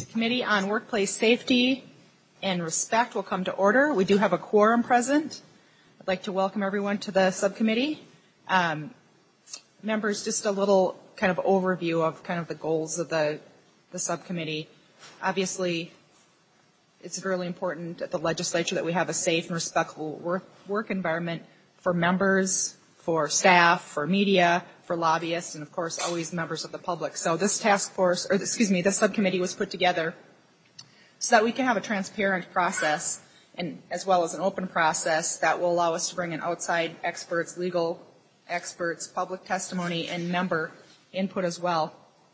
Committee on Workplace Safety and Respect will come to order. We do have a quorum present. I'd like to welcome everyone to the subcommittee. Members, just a little kind of overview of kind of the goals of the subcommittee. Obviously, it's really important at the legislature that we have a safe and respectful work environment for members, for staff, for media, for lobbyists, and of course always members of the public. So this this subcommittee was put together so that we can have a transparent process and as well as an open process that will allow us to bring in outside experts, legal experts, public testimony, and member input as well.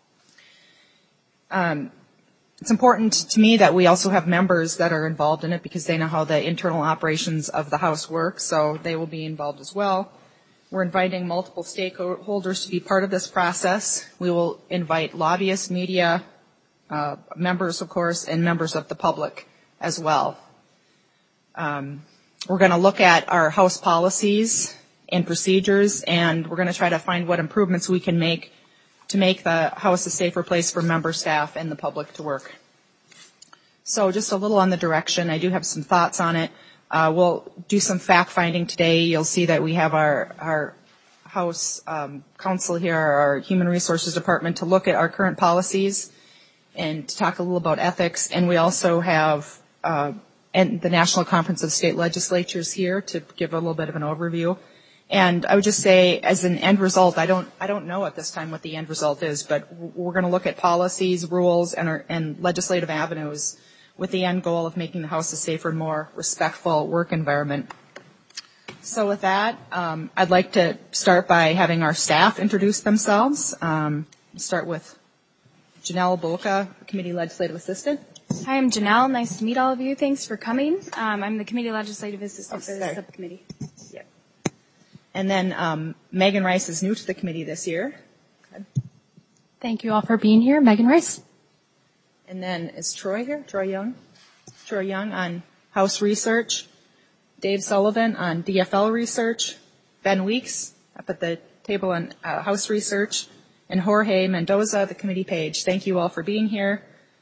It's important to me that we also have members that are involved in it because they know how the internal operations of the House work, so they will be involved as well. We're inviting multiple stakeholders to be part of this process. We will invite lobbyists, media, members, of course, and members of the public as well. We're going to look at our House policies and procedures, and we're going to try to find what improvements we can make to make the House a safer place for member staff and the public to work. So just a little on the direction. I do have some thoughts on it. We'll do some fact-finding today. You'll see that we have our House counsel here, our Human Resources Department, to look at our current policies and to talk a little about ethics. And we also have and the National Conference of State Legislatures here to give a little bit of an overview. And I would just say, as an end result, I don't know at this time what the end result is, but we're going to look at policies, rules, and legislative avenues with the end goal of making the House a safer, more respectful work environment. So with that, I'd like to start by having our staff introduce themselves. Start with Janelle Bolka, Committee Legislative Assistant. Hi, I'm Janelle. Nice to meet all of you. Thanks for coming. I'm the Committee Legislative Assistant for the subcommittee. Yep. And then Megan Rice is new to the committee this year. Thank you all for being here. Megan Rice. And then is Troy here? Troy Young? Troy Young on House Research. Dave Sullivan on DFL Research. Ben Weeks up at the table on House Research. And Jorge Mendoza, the committee page. Thank you all for being here.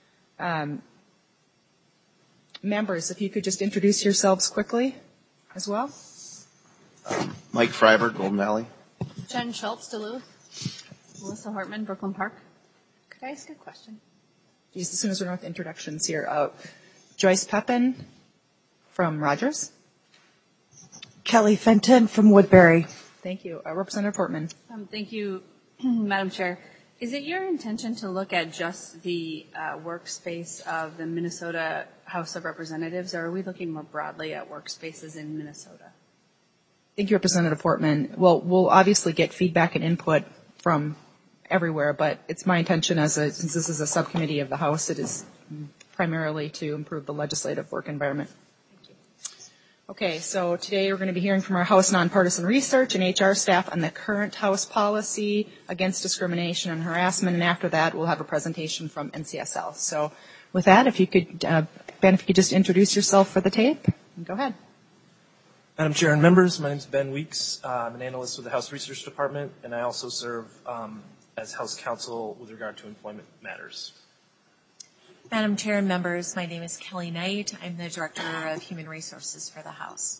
Members, if you could just introduce yourselves quickly as well. Mike Freiberg, Golden Valley. Jen Schultz, Duluth. Melissa Hortman, Brooklyn Park. Could I ask a question? Just as soon as we're done with introductions here. Joyce Pepin from Rogers. Kelly Fenton from Woodbury. Thank you. Representative Portman. Thank you, Madam Chair. Is it your intention to look at just the workspace of the Minnesota House of Representatives, or are we looking more broadly at workspaces in Minnesota? Thank you, Representative Portman. Well, we'll obviously get feedback and input from everywhere, but it's my intention since this is a subcommittee of the House, it is primarily to improve the legislative work environment. Thank you. Okay, so today we're going to be hearing from our House Nonpartisan Research and HR staff on the current House policy against discrimination and harassment, and after that we'll have a presentation from NCSL. So with that, if you could, Ben, if you could just introduce yourself for the tape, go ahead. Madam Chair and members, my name is Ben Weeks. I'm an analyst with the House Research Department, and I also serve as House Counsel with regard to employment matters. Madam Chair and members, my name is Kelly Knight. I'm the Director of Human Resources for the House.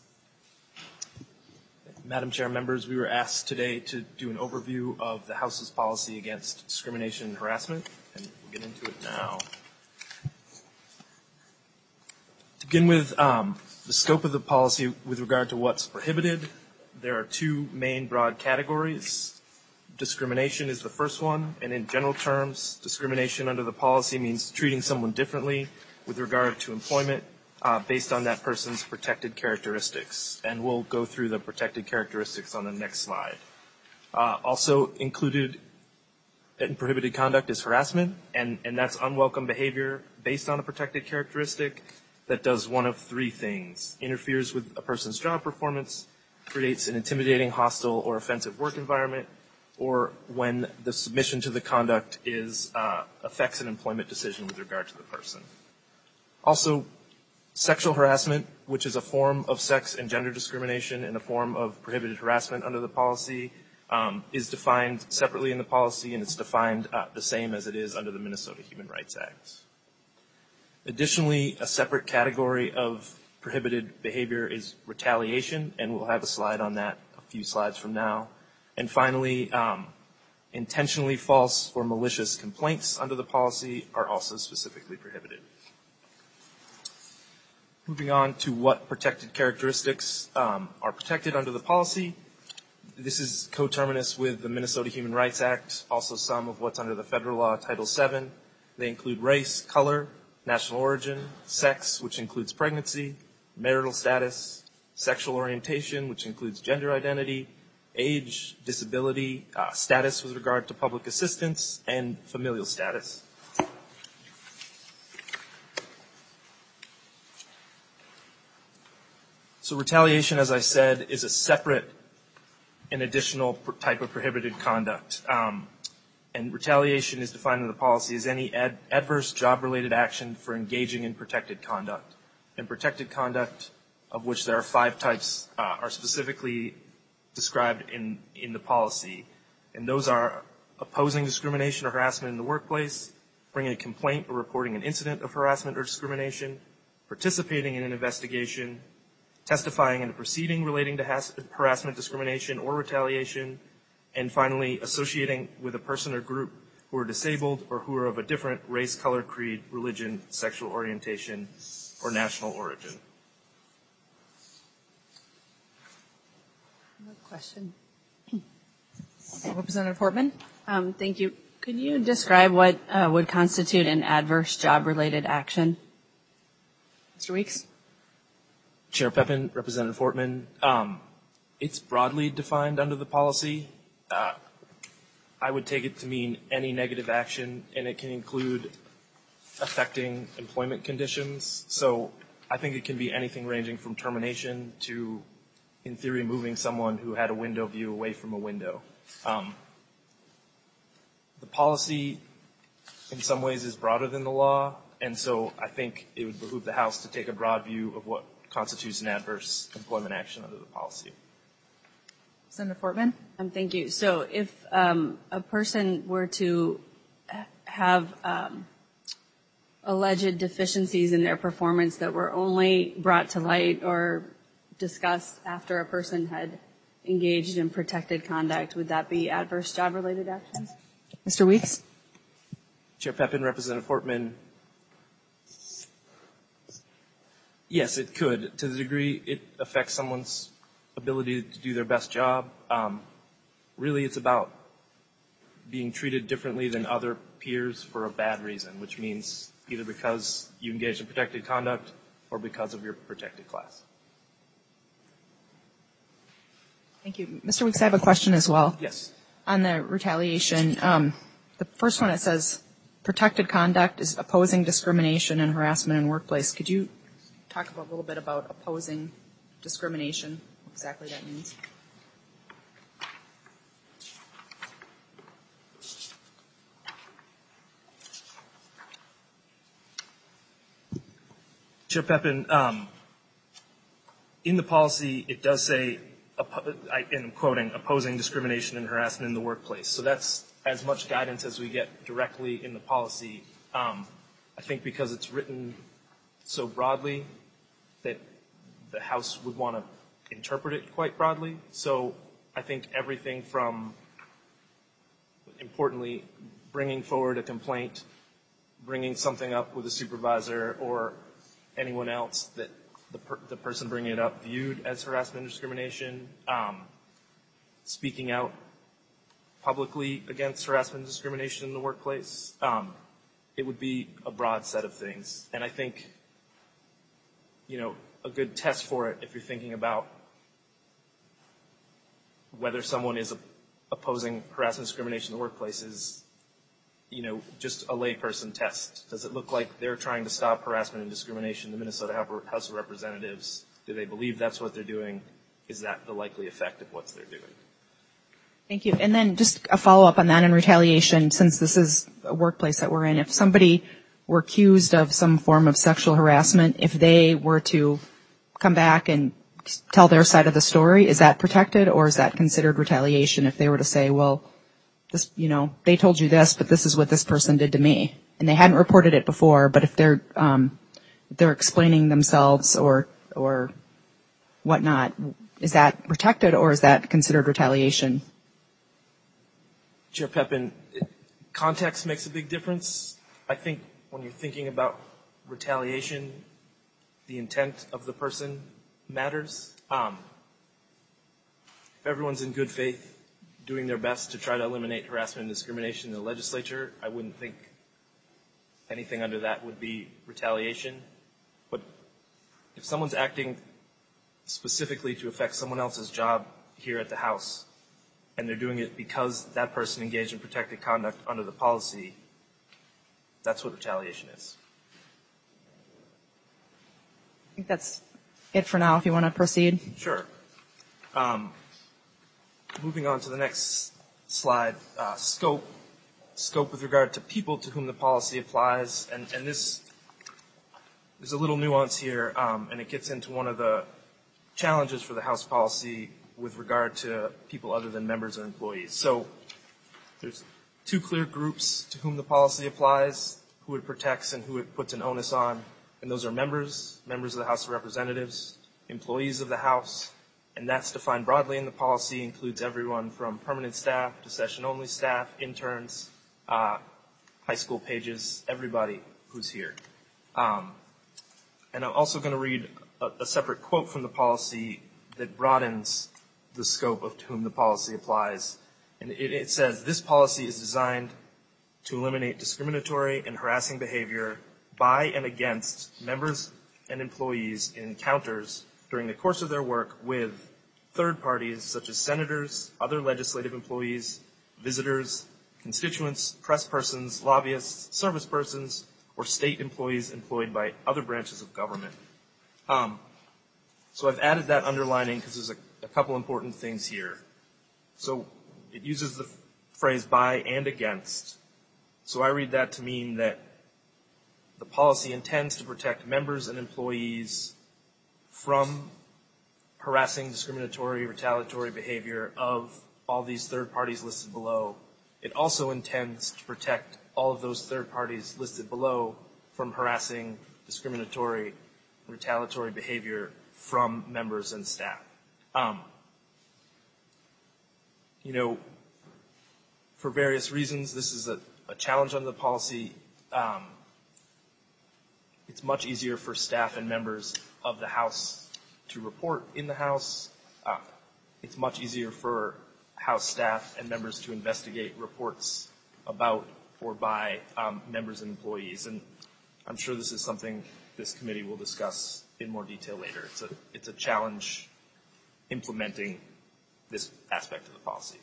Madam Chair and members, we were asked today to do an overview of the House's policy against discrimination and harassment, and we'll get into it now. To begin with, the scope of the policy with regard to what's prohibited, there are two main broad categories. Discrimination is the first one, and in general terms, discrimination under the policy means treating someone differently with regard to employment based on that person's protected characteristics. And we'll go through the protected characteristics on the next slide. Also included in prohibited conduct is harassment, and that's unwelcome behavior based on a protected characteristic that does one of three things: interferes with a person's job performance, creates an intimidating, hostile, or offensive work environment, or when the submission to the conduct affects an employment decision with regard to the person. Also, sexual harassment, which is a form of sex and gender discrimination and a form of prohibited harassment under the policy, is defined separately in the policy, and it's defined the same as it is under the Minnesota Human Rights Act. Additionally, a separate category of prohibited behavior is retaliation, and we'll have a slide on that a few slides from now. And finally, intentionally false or malicious complaints under the policy are also specifically prohibited. Moving on to what protected characteristics are protected under the policy. This is coterminous with the Minnesota Human Rights Act, also some of what's under the federal law, Title VII. They include race, color, national origin, sex, which includes pregnancy, marital status, sexual orientation, which includes gender identity, age, disability, status with regard to public assistance, and familial status. So retaliation, as I said, is a separate and additional type of prohibited conduct. And retaliation is defined in the policy as any adverse job-related action for engaging in protected conduct. And protected conduct, of which there are 5 types, are specifically described in the policy. And those are opposing discrimination or harassment in the workplace, bringing a complaint or reporting an incident of harassment or discrimination, participating in an investigation, testifying in a proceeding relating to harassment, discrimination, or retaliation, and finally, associating with a person or group who are disabled or who are of a different race, color, creed, religion, sexual orientation, or national origin. Question. Representative Hortman? Thank you. Could you describe what would constitute an adverse job-related action? Mr. Weeks? Chair Pepin, Representative Hortman, it's broadly defined under the policy. I would take it to mean any negative action, and it can include affecting employment conditions. So I think it can be anything ranging from termination to, in theory, moving someone who had a window view away from a window. The policy, in some ways, is broader than the law, and so I think it would behoove the House to take a broad view of what constitutes an adverse employment action under the policy. Senator Fortman? Thank you. So if a person were to have alleged deficiencies in their performance that were only brought to light or discussed after a person had engaged in protected conduct, would that be adverse job-related actions? Mr. Weeks? Chair Pepin, Representative Hortman, yes, it could. To the degree it affects someone's ability to do their best job, really it's about being treated differently than other peers for a bad reason, which means either because you engage in protected conduct or because of your protected class. Thank you. Mr. Weeks, I have a question as well. Yes. On the retaliation, the first one, it says protected conduct is opposing discrimination and harassment in workplace. Could you talk a little bit about opposing discrimination, what exactly that means? Chair Pepin, in the policy, it does say, and I'm quoting, opposing discrimination and harassment in the workplace. So that's as much guidance as we get directly in the policy. I think because it's written so broadly that the House would want to interpret it quite broadly. So I think everything from, importantly, bringing forward a complaint, bringing something up with a supervisor or anyone else that the person bringing it up viewed as harassment and discrimination, speaking out publicly against harassment and discrimination in the workplace, it would be a broad set of things. And I think, a good test for it, if you're thinking about whether someone is opposing harassment and discrimination in the workplace, is just a layperson test. Does it look like they're trying to stop harassment and discrimination in the Minnesota House of Representatives? Do they believe that's what they're doing? Is that the likely effect of what they're doing? Thank you. And then just a follow-up on that in retaliation, since this is a workplace that we're in. If somebody were accused of some form of sexual harassment, if they were to come back and tell their side of the story, is that protected, or is that considered retaliation if they were to say, well, this, they told you this, but this is what this person did to me, and they hadn't reported it before, but if they're explaining themselves or whatnot, is that protected or is that considered retaliation? Chair Pepin, context makes a big difference. I think when you're thinking about retaliation, the intent of the person matters. If everyone's in good faith doing their best to try to eliminate harassment and discrimination in the legislature, I wouldn't think anything under that would be retaliation. But if someone's acting specifically to affect someone else's job here at the House, and they're doing it because that person engaged in protected conduct under the policy, that's what retaliation is. I think that's it for now if you want to proceed. Sure. Moving on to the next slide, scope with regard to people to whom the policy applies, and this, there's a little nuance here, and it gets into one of the challenges for the House policy with regard to people other than members or employees. So there's two clear groups to whom the policy applies, who it protects and who it puts an onus on, and those are members of the House of Representatives, employees of the House, and that's defined broadly in the policy, includes everyone from permanent staff to session-only staff, interns, high school pages, everybody who's here. And I'm also going to read a separate quote from the policy that broadens the scope of to whom the policy applies. And it says, this policy is designed to eliminate discriminatory and harassing behavior by and against members and employees in encounters during the course of their work with third parties such as senators, other legislative employees, visitors, constituents, press persons, lobbyists, service persons, or state employees employed by other branches of government. So I've added that underlining because there's a couple important things here. So it uses the phrase by and against. So I read that to mean that the policy intends to protect members and employees from harassing, discriminatory, retaliatory behavior of all these third parties listed below. It also intends to protect all of those third parties listed below from harassing, discriminatory, retaliatory behavior from members and staff. For various reasons, this is a challenge on the policy. It's much easier for staff and members of the House to report in the House. It's much easier for House staff and members to investigate reports about or by members and employees. And I'm sure this is something this committee will discuss in more detail later. It's a challenge implementing this aspect of the policy.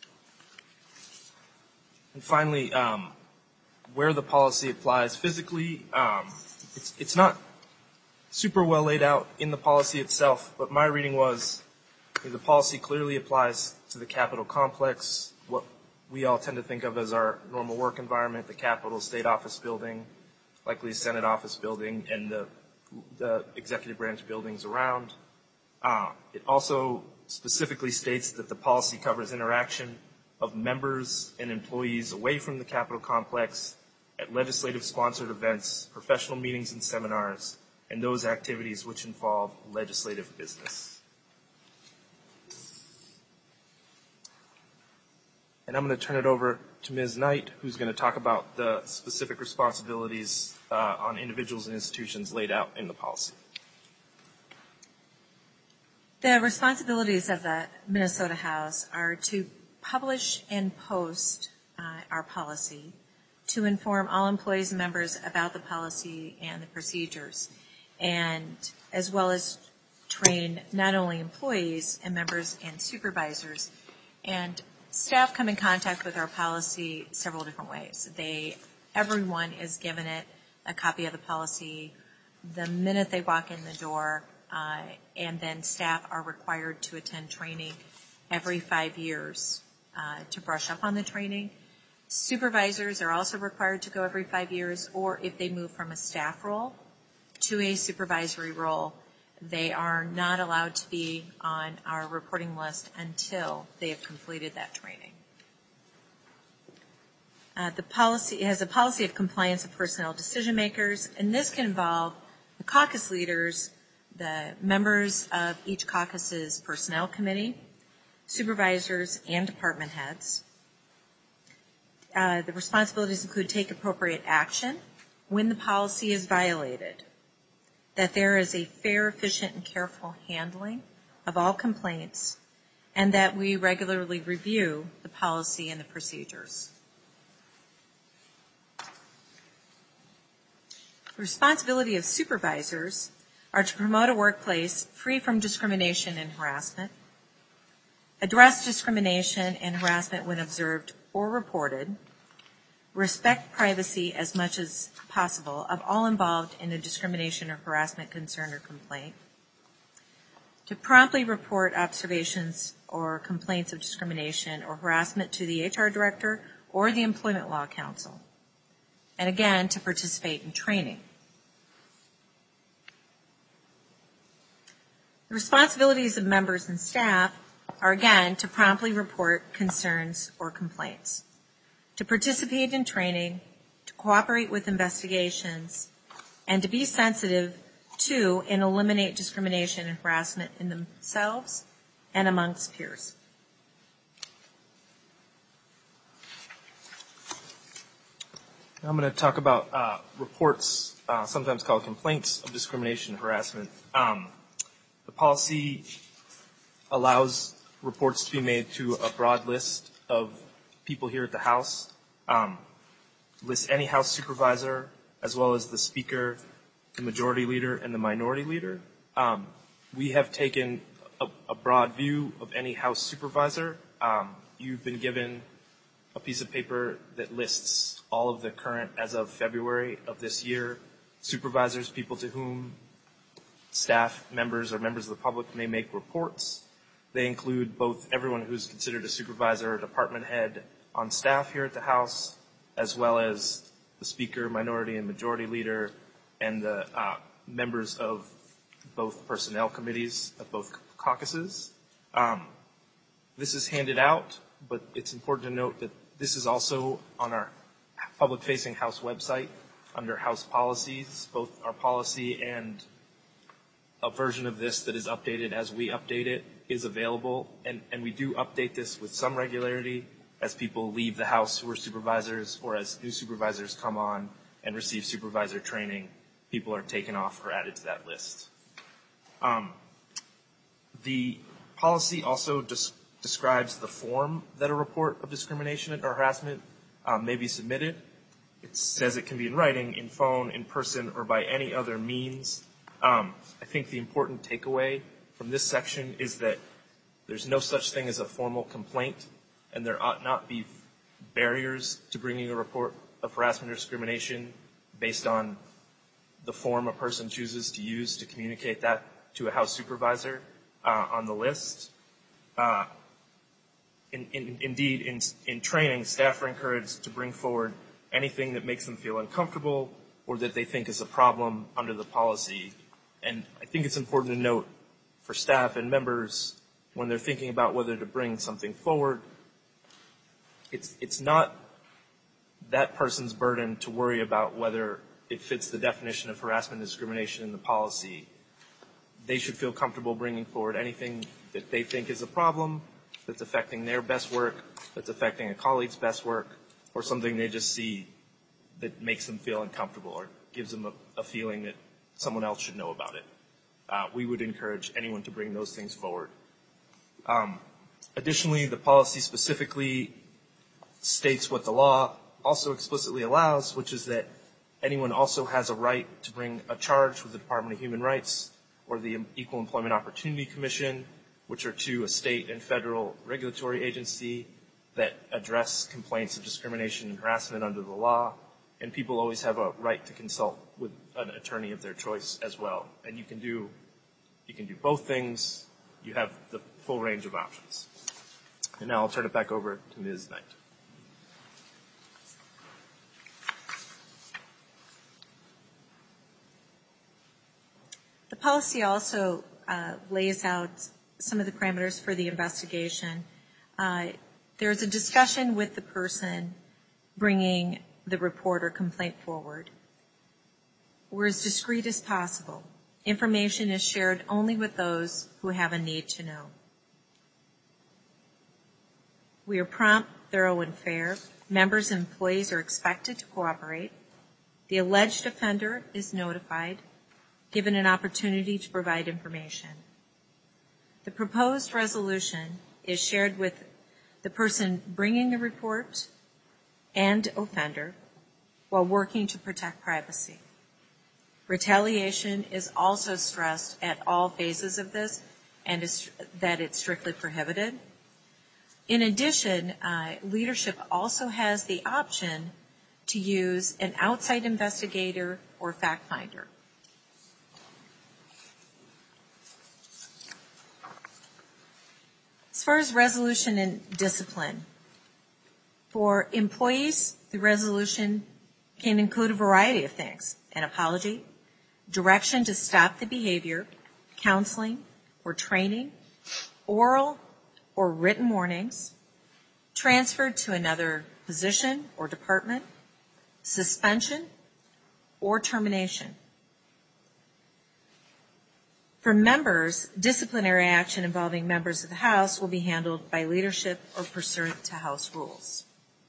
And finally, where the policy applies physically, it's not super well laid out in the policy itself, but my reading was the policy clearly applies to the Capitol complex, what we all tend to think of as our normal work environment, the Capitol State Office Building, likely Senate Office Building, and the executive branch buildings around. It also specifically states that the policy covers interaction of members and employees away from the Capitol complex at legislative-sponsored events, professional meetings and seminars, and those activities which involve legislative business. And I'm going to turn it over to Ms. Knight, who's going to talk about the specific responsibilities on individuals and institutions laid out in the policy. The responsibilities of the Minnesota House are to publish and post our policy, to inform all employees and members about the policy and the procedures, and as well as train not only employees and members and supervisors. And staff come in contact with our policy several different ways. Everyone is given it a copy of the policy the minute they walk in the door, and then staff are required to attend training every 5 years to brush up on the training. Supervisors are also required to go every 5 years, or if they move from a staff role to a supervisory role, they are not allowed to be on our reporting list until they have completed that training. The policy has a policy of compliance of personnel decision makers, and this can involve the caucus leaders, the members of each caucus's personnel committee, supervisors, and department heads. The responsibilities include take appropriate action when the policy is violated, that there is a fair, efficient, and careful handling of all complaints, and that we regularly review the policy and the procedures. The responsibility of supervisors are to promote a workplace free from discrimination and harassment, address discrimination and harassment when observed or reported, respect privacy as much as possible of all involved in a discrimination or harassment concern or complaint, to promptly report observations or complaints of discrimination or harassment to the HR director or the Employment Law Council, and again, to participate in training. The responsibilities of members and staff are, again, to promptly report concerns or complaints, to participate in training, to cooperate with investigations, and to be sensitive to and eliminate discrimination and harassment in themselves and amongst peers. I'm going to talk about reports, sometimes called complaints of discrimination and harassment. The policy allows reports to be made to a broad list of people here at the House, lists any House supervisor, as well as the Speaker, the Majority Leader, and the Minority Leader. We have taken a broad view of any House supervisor. You've been given a piece of paper that lists all of the current, as of February of this year, supervisors, people to whom staff members or members of the public may make reports. They include both everyone who's considered a supervisor or department head on staff here at the House, as well as the Speaker, Minority, and Majority Leader, and the members of both personnel committees of both caucuses. This is handed out, but it's important to note that this is also on our public-facing House website under House policies. Both our policy and a version of this that is updated as we update it is available, and we do update this with some regularity as people leave the House who are supervisors, or as new supervisors come on and receive supervisor training, people are taken off or added to that list. The policy also describes the form that a report of discrimination or harassment may be submitted. It says it can be in writing, in phone, in person, or by any other means. I think the important takeaway from this section is that there's no such thing as a formal complaint, and there ought not be barriers to bringing a report of harassment or discrimination based on the form a person chooses to use to communicate that to a House supervisor on the list. Indeed, in training, staff are encouraged to bring forward anything that makes them feel uncomfortable or that they think is a problem under the policy. And I think it's important to note for staff and members, when they're thinking about whether to bring something forward, it's not that person's burden to worry about whether it fits the definition of harassment and discrimination in the policy. They should feel comfortable bringing forward anything that they think is a problem, that's affecting their best work, that's affecting a colleague's best work, or something they just see that makes them feel uncomfortable or gives them a feeling that someone else should know about it. We would encourage anyone to bring those things forward. Additionally, the policy specifically states what the law also explicitly allows, which is that anyone also has a right to bring a charge with the Department of Human Rights or the Equal Employment Opportunity Commission, which are to a state and federal regulatory agency that address complaints of discrimination and harassment under the law. And people always have a right to consult with an attorney of their choice as well. And you can do both things. You have the full range of options. And now I'll turn it back over to Ms. Knight. The policy also lays out some of the parameters for the investigation. There's a discussion with the person bringing the report or complaint forward. We're as discreet as possible. Information is shared only with those who have a need to know. We are prompt, thorough, and fair. Members and employees are expected to cooperate. The alleged offender is notified, given an opportunity to provide information. The proposed resolution is shared with the person bringing the report and offender while working to protect privacy. Retaliation is also stressed at all phases of this, and that it's strictly prohibited. In addition, leadership also has the option to use an outside investigator or fact finder. As far as resolution and discipline, for employees, the resolution can include a variety of things: an apology, direction to stop the behavior, counseling or training, oral or written warnings, transferred to another position or department, suspension, or termination. For members, disciplinary action involving members of the House will be handled by leadership or pursuant to House rules.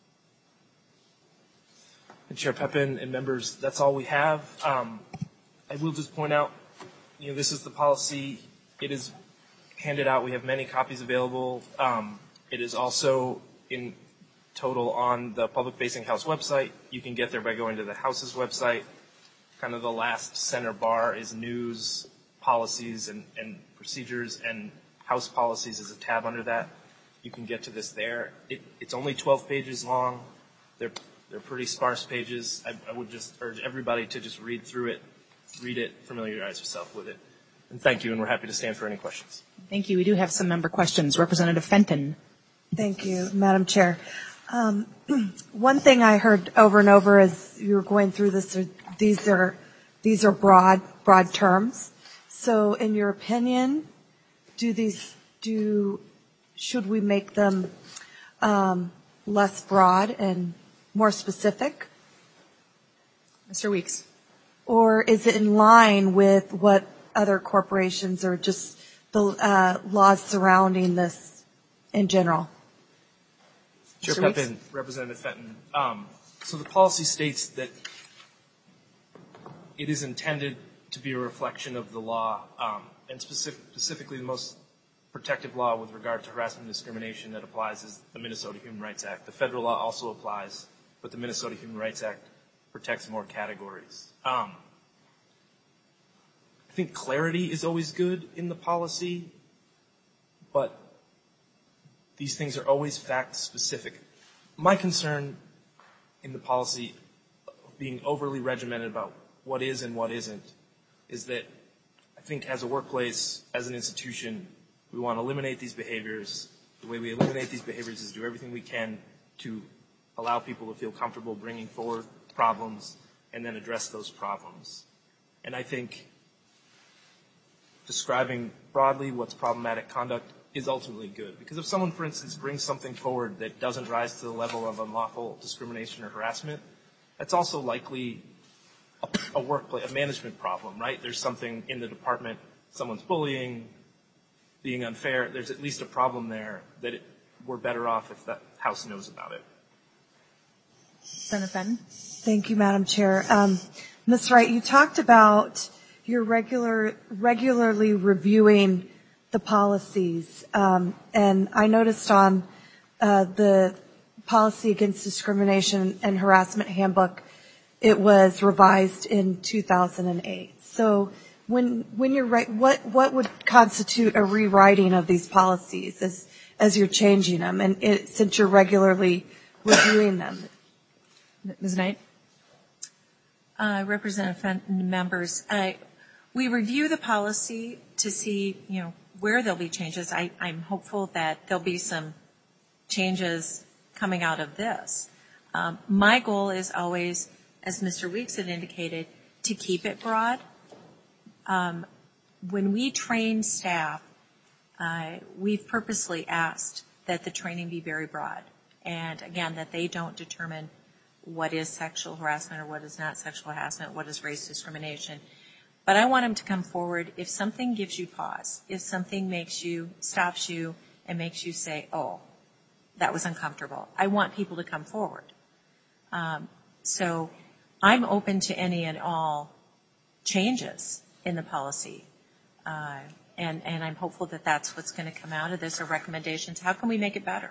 And Chair Pepin and members, that's all we have. I will just point out, this is the policy. It is handed out. We have many copies available. It is also in total on the public-facing House website. You can get there by going to the House's website. Kind of the last center bar is news, policies, and procedures, and House policies is a tab under that. You can get to this there. It's only 12 pages long. They're pretty sparse pages. I would just urge everybody to just read through it, read it, familiarize yourself with it. And thank you, and we're happy to stand for any questions. Thank you. We do have some member questions. Representative Fenton. Thank you, Madam Chair. One thing I heard over and over as you were going through this, these are broad terms. So in your opinion, should we make them less broad and more specific? Mr. Weeks. Or is it in line with what other corporations or just the laws surrounding this in general? Chair Pepin, Representative Fenton. So the policy states that it is intended to be a reflection of the law, and specifically the most protective law with regard to harassment and discrimination that applies is the Minnesota Human Rights Act. The federal law also applies, but the Minnesota Human Rights Act protects more categories. I think clarity is always good in the policy, but these things are always fact-specific. My concern in the policy of being overly regimented about what is and what isn't is that I think as a workplace, as an institution, we want to eliminate these behaviors. The way we eliminate these behaviors is do everything we can to allow people to feel comfortable bringing forward problems and then address those problems. And I think describing broadly what's problematic conduct is ultimately good. Because if someone, for instance, brings something forward that doesn't rise to the level of unlawful discrimination or harassment, that's also likely a management problem, right? There's something in the department, someone's bullying, being unfair. There's at least a problem there that we're better off if the House knows about it. Senator Fenton. Thank you, Madam Chair. Ms. Wright, you talked about your regularly reviewing the policies, and I noticed on the Policy Against Discrimination and Harassment Handbook, it was revised in 2008. So when you're right, what would constitute a rewriting of these policies as you're changing them, and since you're regularly reviewing them? Ms. Knight. Representative Fenton, members, we review the policy to see, where there'll be changes. I'm hopeful that there'll be some changes coming out of this. My goal is always, as Mr. Weeks had indicated, to keep it broad. When we train staff, we've purposely asked that the training be very broad. And again, that they don't determine what is sexual harassment or what is not sexual harassment, what is race discrimination. But I want them to come forward if something gives you pause, if something stops you and makes you say, oh, that was uncomfortable. I want people to come forward. So I'm open to any and all changes in the policy. And I'm hopeful that that's what's going to come out of this, or recommendations. How can we make it better?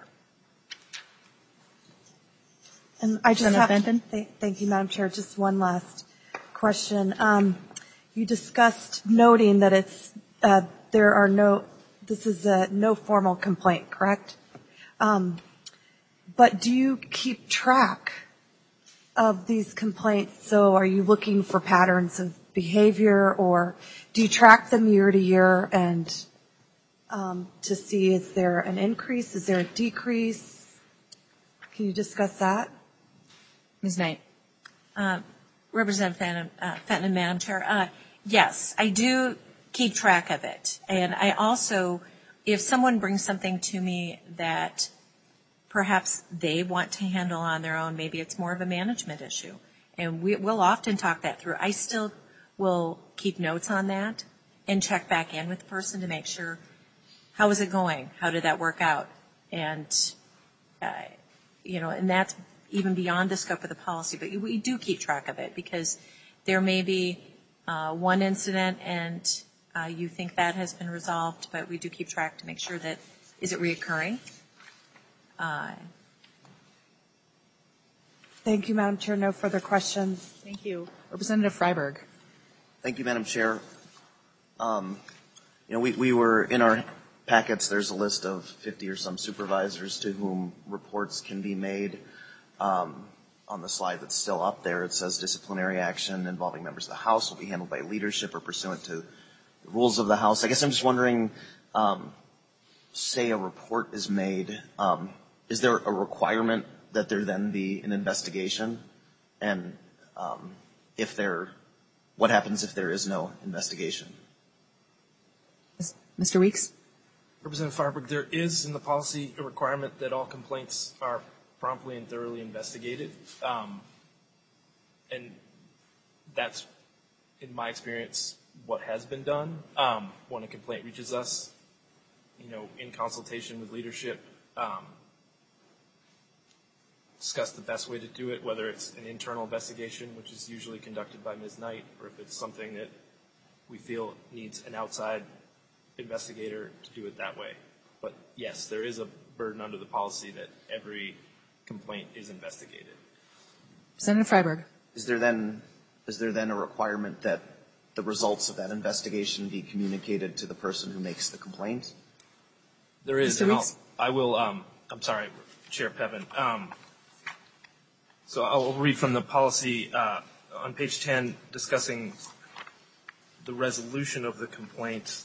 And I just Senator have Fenton? Thank you, Madam Chair. Just one last question. You discussed noting that this is a no formal complaint, correct? But do you keep track of these complaints? So are you looking for patterns of behavior, or do you track them year to year and to see, is there an increase, is there a decrease? Can you discuss that? Ms. Knight. Representative Fenton and Madam Chair, yes, I do keep track of it. And I also, if someone brings something to me that perhaps they want to handle on their own, maybe it's more of a management issue. And we'll often talk that through. I still will keep notes on that and check back in with the person to make sure, how is it going? How did that work out? And, and that's even beyond the scope of the policy. But we do keep track of it, because there may be one incident and you think that has been resolved, but we do keep track to make sure that, is it reoccurring? Thank you, Madam Chair. No further questions. Thank you. Representative Freiberg. Thank you, Madam Chair. We were in our packets, there's a list of 50 or some supervisors to whom reports can be made. On the slide that's still up there, it says disciplinary action involving members of the House will be handled by leadership or pursuant to the rules of the House. I guess I'm just wondering, say a report is made, is there a requirement that there then be an investigation? And what happens if there is no investigation? Mr. Weeks. Representative Farberg, there is in the policy a requirement that all complaints are promptly and thoroughly investigated. And that's, in my experience, what has been done. When a complaint reaches us, in consultation with leadership, discuss the best way to do it, whether it's an internal investigation, which is usually conducted by Ms. Knight, or if it's something that we feel needs an outside investigator to do it that way. But yes, there is a burden under the policy that every complaint is investigated. Senator Freiberg. Is there then a requirement that the results of that investigation be communicated to the person who makes the complaint? There is. Mr. Weeks? I will. I'm sorry, Chair Pevin. So I'll read from the policy on page 10, discussing the resolution of the complaint.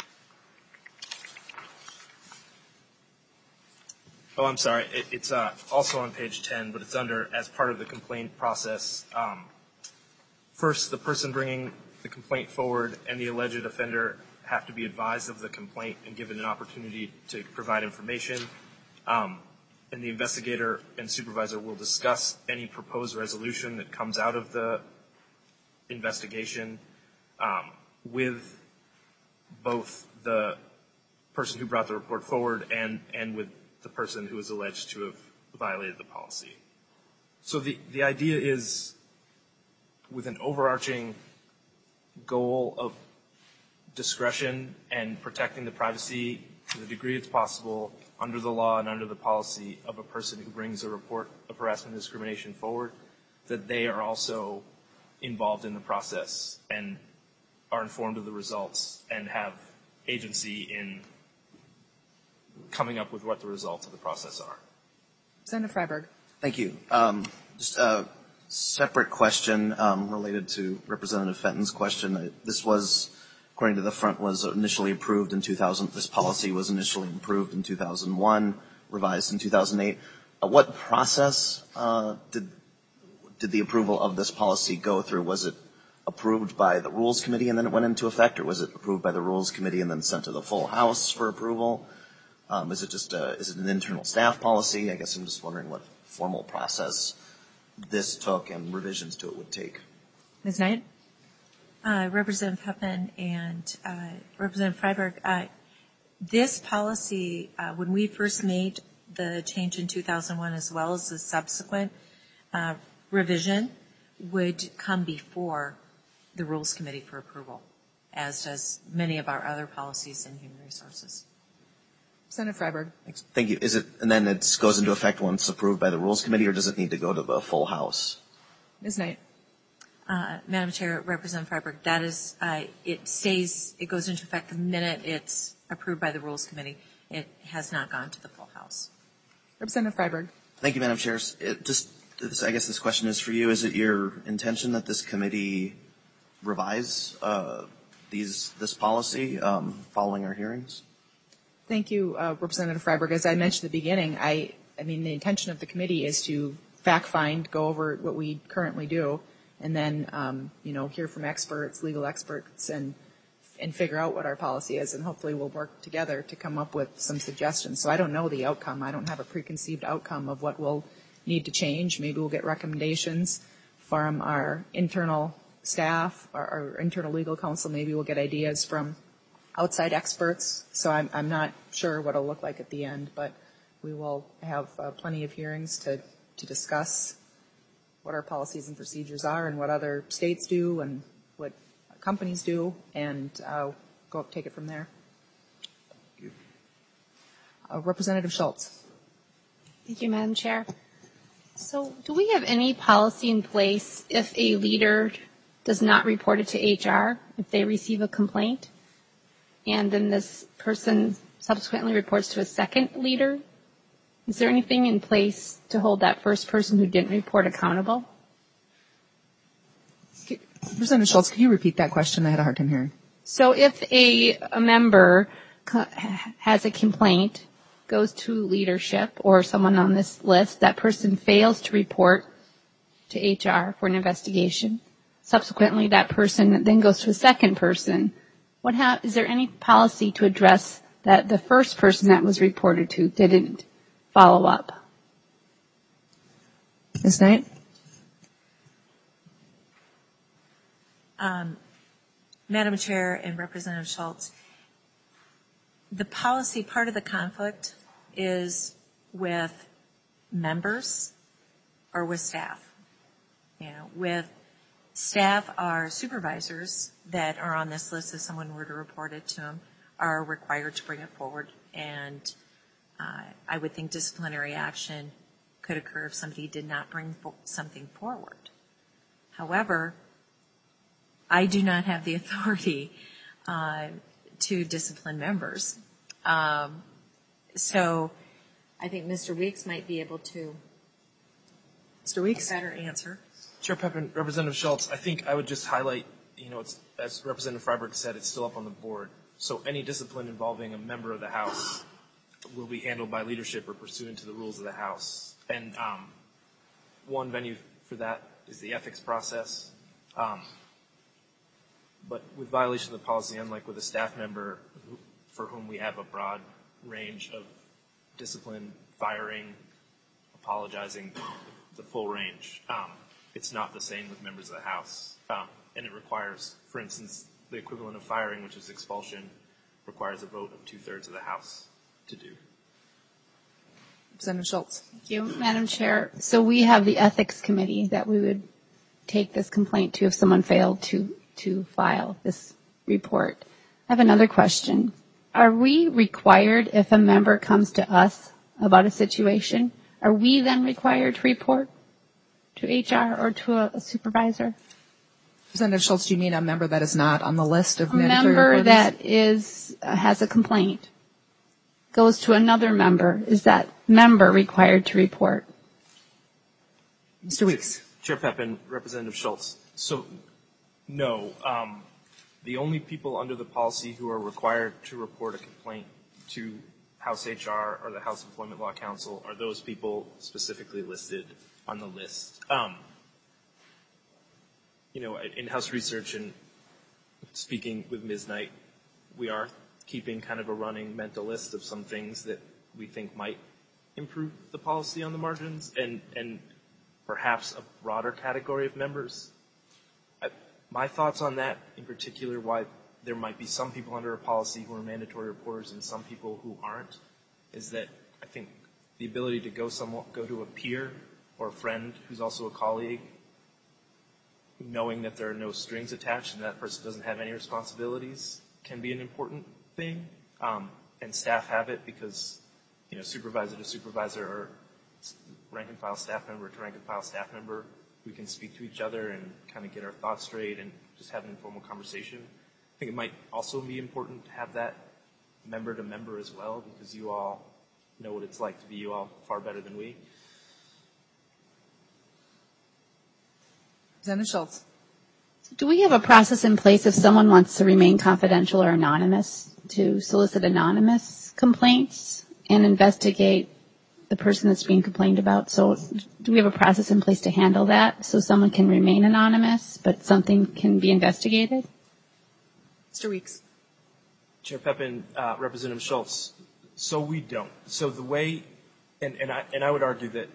Oh, I'm sorry. It's also on page 10, but it's under as part of the complaint process. First, the person bringing the complaint forward and the alleged offender have to be advised of the complaint and given an opportunity to provide information. And the investigator and supervisor will discuss any proposed resolution that comes out of the investigation with both the person who brought the report forward and with the person who is alleged to have violated the policy. So the idea is, with an overarching goal of discretion and protecting the privacy to the degree it's possible under the law and under the policy of a person who brings a report of harassment and discrimination forward, that they are also involved in the process and are informed of the results and have agency in coming up with what the results of the process are. Senator Freiberg. Thank you. Just a separate question related to Representative Fenton's question. This was, according to the front, was initially approved in 2000. This policy was initially approved in 2001, revised in 2008. What process did the approval of this policy go through? Was it approved by the Rules Committee and then it went into effect, or was it approved by the Rules Committee and then sent to the full House for approval? Is it an internal staff policy? I guess I'm just wondering what formal process this took and revisions to it would take. Ms. Knight? Representative Pepin and Representative Freiberg, this policy, when we first made the change in 2001 as well as the subsequent revision, would come before the Rules Committee for approval, as does many of our other policies in human resources. Senator Freiberg. Thank you. And then it goes into effect once approved by the Rules Committee, or does it need to go to the full House? Ms. Knight? Madam Chair, Representative Freiberg, that is, it goes into effect the minute it's approved by the Rules Committee. It has not gone to the full House. Representative Freiberg. Thank you, Madam Chair. I guess this question is for you. Is it your intention that this committee revise this policy following our hearings? Thank you, Representative Freiberg. As I mentioned at the beginning, I mean, the intention of the committee is to fact find, go over what we currently do, and then, hear from experts, legal experts, and figure out what our policy is, and hopefully we'll work together to come up with some suggestions. So I don't know the outcome. I don't have a preconceived outcome of what we'll need to change. Maybe we'll get recommendations from our internal staff, our internal legal counsel. Maybe we'll get ideas from outside experts. So I'm not sure what it'll look like at the end, but we will have plenty of hearings to discuss what our policies and procedures are and what other states do and what companies do, and take it from there. Thank you. Representative Schultz. Thank you, Madam Chair. So do we have any policy in place if a leader does not report it to HR, if they receive a complaint, and then this person subsequently reports to a second leader? Is there anything in place to hold that first person who didn't report accountable? Representative Schultz, could you repeat that question? I had a hard time hearing. So if a member has a complaint, goes to leadership or someone on this list, that person fails to report to HR for an investigation. Subsequently, that person then goes to a second person. Is there any policy to address that the first person that was reported to didn't follow up? Ms. Knight? Madam Chair and Representative Schultz, the policy, part of the conflict is with members or with staff. With staff, our supervisors that are on this list, if someone were to report it to them, are required to bring it forward. And I would think disciplinary action could occur if somebody did not bring something forward. However, I do not have the authority to discipline members. So I think Mr. Weeks might be able to better answer. Chair Pepin, Representative Schultz, I think I would just highlight, it's, as Representative Freiberg said, it's still up on the board. So any discipline involving a member of the House will be handled by leadership or pursuant to the rules of the House. And one venue for that is the ethics process. But with violation of the policy, unlike with a staff member for whom we have a broad range of discipline, firing, apologizing, the full range, it's not the same with members of the House. And it requires, for instance, the equivalent of firing, which is expulsion, requires a vote of 2/3 of the House to do. Representative Schultz. Thank you, Madam Chair. So we have the ethics committee that we would take this complaint to if someone failed to file this report. I have another question. Are we required, if a member comes to us about a situation, are we then required to report to HR or to a supervisor? Representative Schultz, do you mean a member that is not on the list of a mandatory member reporters? that has a complaint, goes to another member, is that member required to report? Mr. Weeks. Chair Pepin, Representative Schultz. So, no. The only people under the policy who are required to report a complaint to House HR or the House Employment Law Council are those people specifically listed on the list. In House research and speaking with Ms. Knight, we are keeping kind of a running mental list of some things that we think might improve the policy on the margins. And perhaps a broader category of members. My thoughts on that, in particular, why there might be some people under a policy who are mandatory reporters and some people who aren't, is that I think the ability to go to a peer or a friend who's also a colleague, knowing that there are no strings attached and that person doesn't have any responsibilities, can be an important thing. And staff have it because, supervisor to supervisor or rank and file staff member to rank and file staff member, we can speak to each other and kind of get our thoughts straight and just have an informal conversation. I think it might also be important to have that member to member as well, because you all know what it's like to be you all far better than we. Representative Schultz. Do we have a process in place if someone wants to remain confidential or anonymous to solicit anonymous complaints and investigate the person that's being complained about? So do we have a process in place to handle that so someone can remain anonymous but something can be investigated? Mr. Weeks. Chair Pepin, Representative Schultz, so we don't. So the way, and I would argue that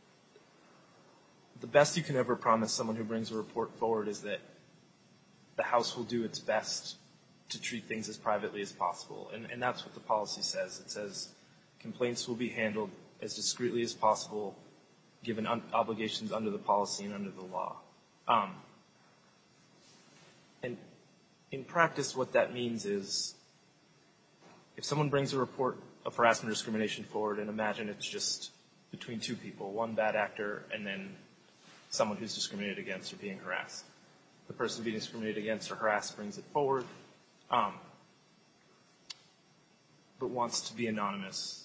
the best you can ever promise someone who brings a report forward is that the House will do its best to treat things as privately as possible. And that's what the policy says. It says complaints will be handled as discreetly as possible given obligations under the policy and under the law. And in practice, what that means is if someone brings a report of harassment or discrimination forward, and imagine it's just between two people, one bad actor and then someone who's discriminated against or being harassed. The person being discriminated against or harassed brings it forward, but wants to be anonymous.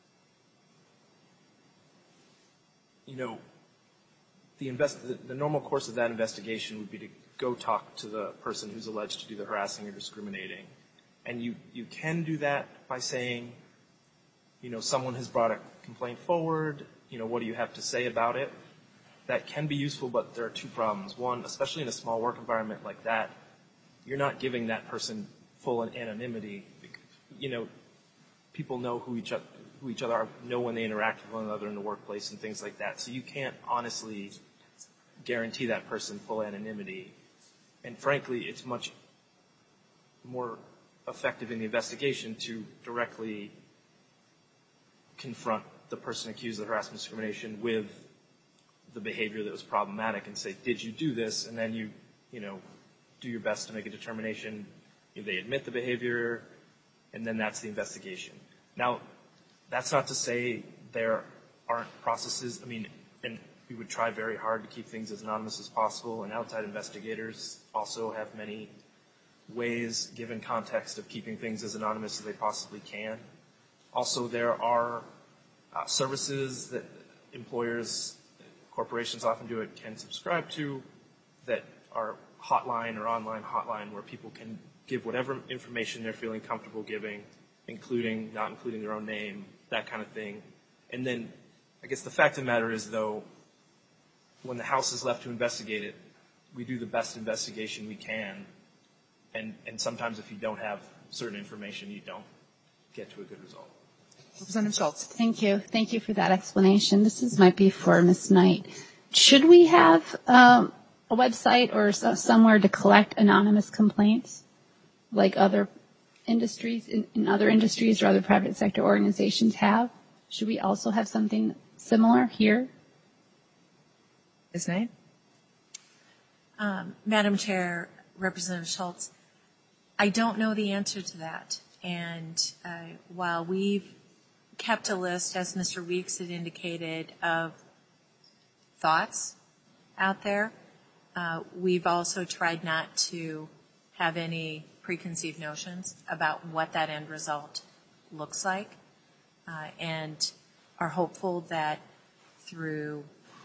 The normal course of that investigation would be to go talk to the person who's alleged to do the harassing or discriminating. And you can do that by saying, someone has brought a complaint forward, what do you have to say about it? That can be useful, but there are two problems. One, especially in a small work environment like that, you're not giving that person full anonymity. People know who each other are, know when they interact with one another in the workplace and things like that. So you can't honestly guarantee that person full anonymity. And frankly, it's much more effective in the investigation to directly confront the person accused of harassment and discrimination with the behavior that was problematic and say, did you do this? And then you do your best to make a determination if they admit the behavior, and then that's the investigation. Now, that's not to say there aren't processes. And we would try very hard to keep things as anonymous as possible, and outside investigators also have many ways, given context, of keeping things as anonymous as they possibly can. Also, there are services that employers, corporations often do it, can subscribe to that are hotline or online hotline where people can give whatever information they're feeling comfortable giving, including, not including their own name, that kind of thing. And then I guess the fact of the matter is, though, when the House is left to investigate it, we do the best investigation we can. And sometimes if you don't have certain information, you don't get to a good result. Representative Schultz. Thank you. Thank you for that explanation. This might be for Ms. Knight. Should we have a website or somewhere to collect anonymous complaints like other industries, in other industries or other private sector organizations have? Should we also have something similar here? Ms. Knight? Madam Chair, Representative Schultz, I don't know the answer to that. And while we've kept a list, as Mr. Weeks had indicated, of thoughts out there, we've also tried not to have any preconceived notions about what that end result looks like, and are hopeful that through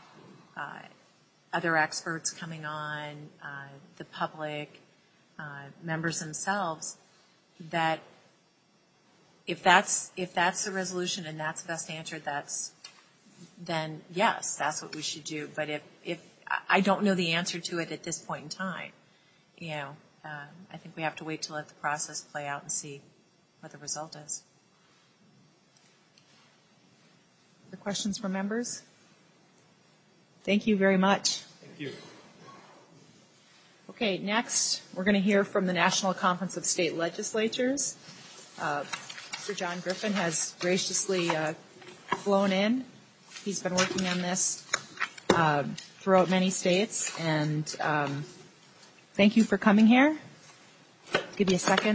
other experts coming on, the public, members themselves, that if that's the resolution and that's the best answer, then yes, that's what we should do. But if I don't know the answer to it at this point in time, I think we have to wait to let the process play out and see what the result is. The questions from members? Thank you very much. Thank you. Okay, next, we're going to hear from the National Conference of State Legislatures. Mr. John Griffin has graciously flown in. He's been working on this throughout many states, and thank you for coming here. I'll give you a second.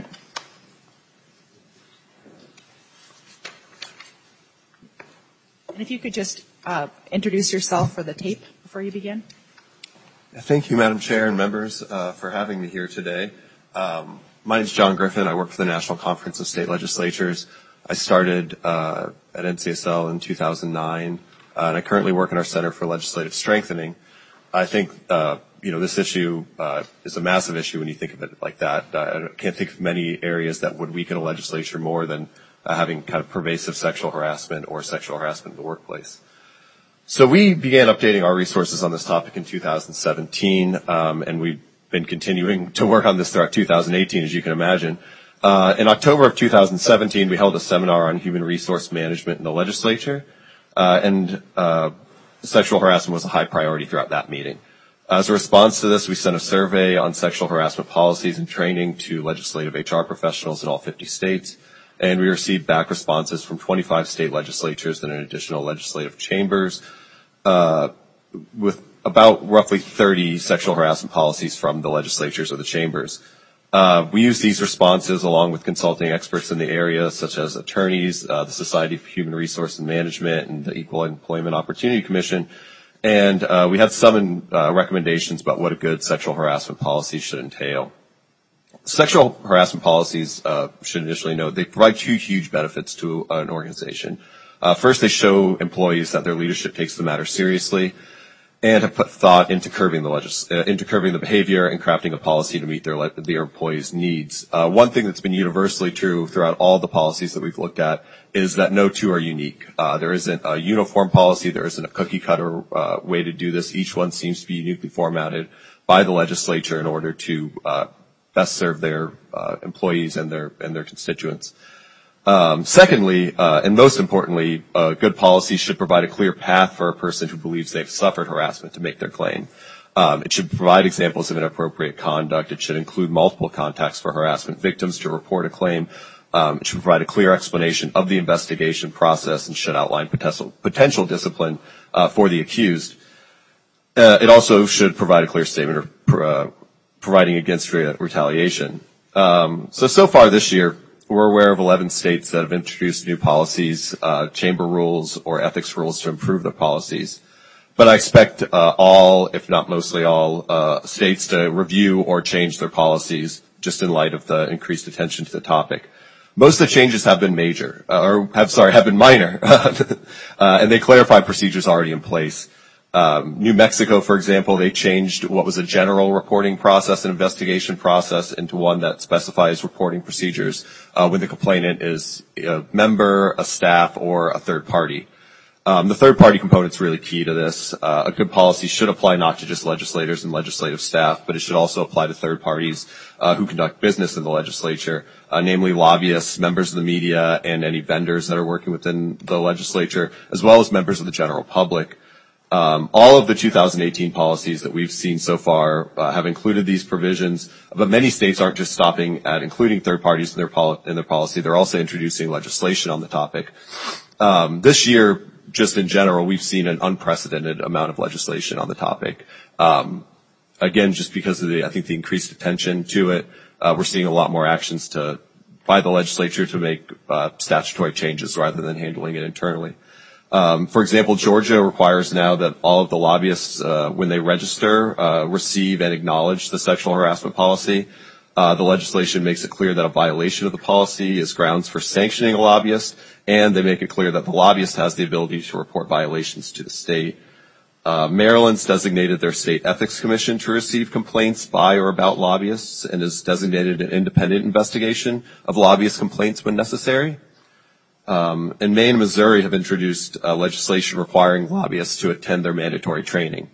And if you could just introduce yourself for the tape before you begin. Thank you, Madam Chair and members, for having me here today. My name is John Griffin. I work for the National Conference of State Legislatures. I started at NCSL in 2009, and I currently work in our Center for Legislative Strengthening. I think, this issue is a massive issue when you think of it like that. I can't think of many areas that would weaken a legislature more than having kind of pervasive sexual harassment or sexual harassment in the workplace. So we began updating our resources on this topic in 2017, and we've been continuing to work on this throughout 2018, as you can imagine. In October of 2017, we held a seminar on human resource management in the legislature, and sexual harassment was a high priority throughout that meeting. As a response to this, we sent a survey on sexual harassment policies and training to legislative HR professionals in all 50 states, and we received back responses from 25 state legislatures and an additional legislative chambers, with about roughly 30 sexual harassment policies from the legislatures or the chambers. We use these responses along with consulting experts in the area, such as attorneys, the Society for Human Resource and Management, and the Equal Employment Opportunity Commission. And we had some recommendations about what a good sexual harassment policy should entail. Sexual harassment policies, should initially note, they provide two huge benefits to an organization. First, they show employees that their leadership takes the matter seriously and have put thought into curbing the behavior and crafting a policy to meet their employees' needs. One thing that's been universally true throughout all the policies that we've looked at is that no two are unique. There isn't a uniform policy. There isn't a cookie-cutter way to do this. Each one seems to be uniquely formatted by the legislature in order to best serve their employees and their constituents. Secondly, and most importantly, good policy should provide a clear path for a person who believes they've suffered harassment to make their claim. It should provide examples of inappropriate conduct. It should include multiple contacts for harassment victims to report a claim. It should provide a clear explanation of the investigation process and should outline potential discipline for the accused. It also should provide a clear statement of providing against retaliation. So far this year, we're aware of 11 states that have introduced new policies, chamber rules, or ethics rules to improve their policies. But I expect all, if not mostly all, states to review or change their policies just in light of the increased attention to the topic. Most of the changes have been have been minor, and they clarify procedures already in place. New Mexico, for example, they changed what was a general reporting process and investigation process into one that specifies reporting procedures when the complainant is a member, a staff, or a third party. The third party component is really key to this. A good policy should apply not to just legislators and legislative staff, but it should also apply to third parties who conduct business in the legislature, namely lobbyists, members of the media, and any vendors that are working within the legislature, as well as members of the general public. All of the 2018 policies that we've seen so far have included these provisions, but many states aren't just stopping at including third parties in their policy. They're also introducing legislation on the topic. This year, just in general, we've seen an unprecedented amount of legislation on the topic. Again, just because of the increased attention to it, we're seeing a lot more actions by the legislature to make statutory changes rather than handling it internally. For example, Georgia requires now that all of the lobbyists, when they register, receive and acknowledge the sexual harassment policy. The legislation makes it clear that a violation of the policy is grounds for sanctioning a lobbyist, and they make it clear that the lobbyist has the ability to report violations to the state. Maryland's designated their state ethics commission to receive complaints by or about lobbyists and has designated an independent investigation of lobbyist complaints when necessary. And Maine and Missouri have introduced legislation requiring lobbyists to attend their mandatory training.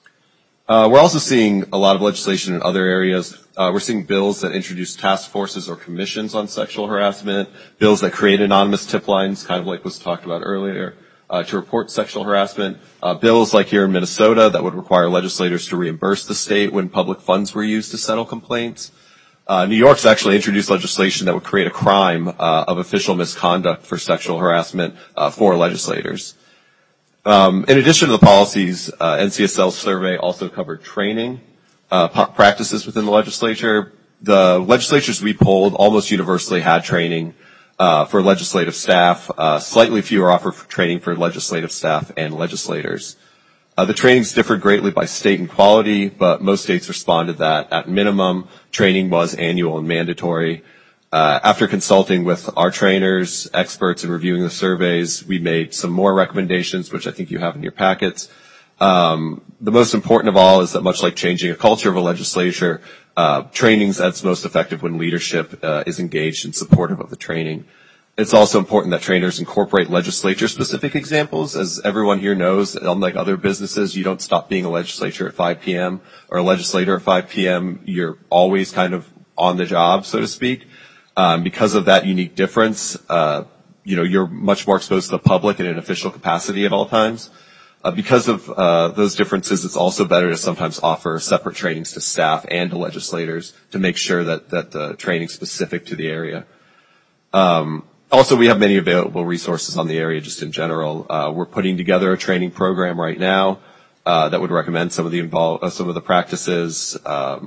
We're also seeing a lot of legislation in other areas. We're seeing bills that introduce task forces or commissions on sexual harassment, bills that create anonymous tip lines, kind of like was talked about earlier, to report sexual harassment. Bills like here in Minnesota that would require legislators to reimburse the state when public funds were used to settle complaints. New York's actually introduced legislation that would create a crime of official misconduct for sexual harassment for legislators. In addition to the policies, NCSL's survey also covered training practices within the legislature. The legislatures we polled almost universally had training for legislative staff. Slightly fewer offer training for legislative staff and legislators. The trainings differed greatly by state and quality, but most states responded that at minimum, training was annual and mandatory. After consulting with our trainers, experts, and reviewing the surveys, we made some more recommendations, which I think you have in your packets. The most important of all is that much like changing a culture of a legislature, training's at its most effective when leadership is engaged and supportive of the training. It's also important that trainers incorporate legislature-specific examples. As everyone here knows, unlike other businesses, you don't stop being a legislator at 5 p.m. or a legislator at 5 p.m. You're always kind of on the job, so to speak. Because of that unique difference, you're much more exposed to the public in an official capacity at all times. Because of those differences, it's also better to sometimes offer separate trainings to staff and to legislators to make sure that the training's specific to the area. Also, we have many available resources on the area just in general. We're putting together a training program right now that would recommend some of the practices,